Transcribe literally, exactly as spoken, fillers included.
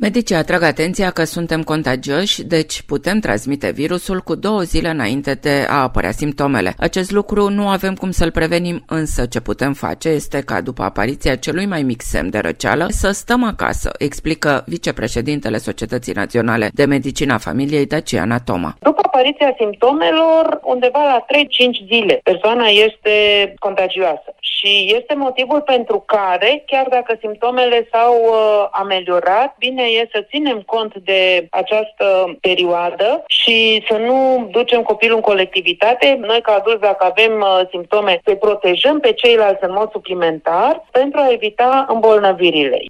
Medicii atrag atenția că suntem contagioși, deci putem transmite virusul cu două zile înainte de a apărea simptomele. Acest lucru nu avem cum să-l prevenim, însă ce putem face este ca după apariția celui mai mic semn de răceală să stăm acasă, explică vicepreședintele Societății Naționale de Medicină a Familiei, Daciana Toma. După apariția simptomelor, undeva la trei cinci zile, persoana este contagioasă. Și este motivul pentru care, chiar dacă simptomele s-au uh, ameliorat, bine e să ținem cont de această perioadă și să nu ducem copilul în colectivitate. Noi, ca adulți, dacă avem uh, simptome, să protejăm pe ceilalți în mod suplimentar pentru a evita îmbolnăvirile.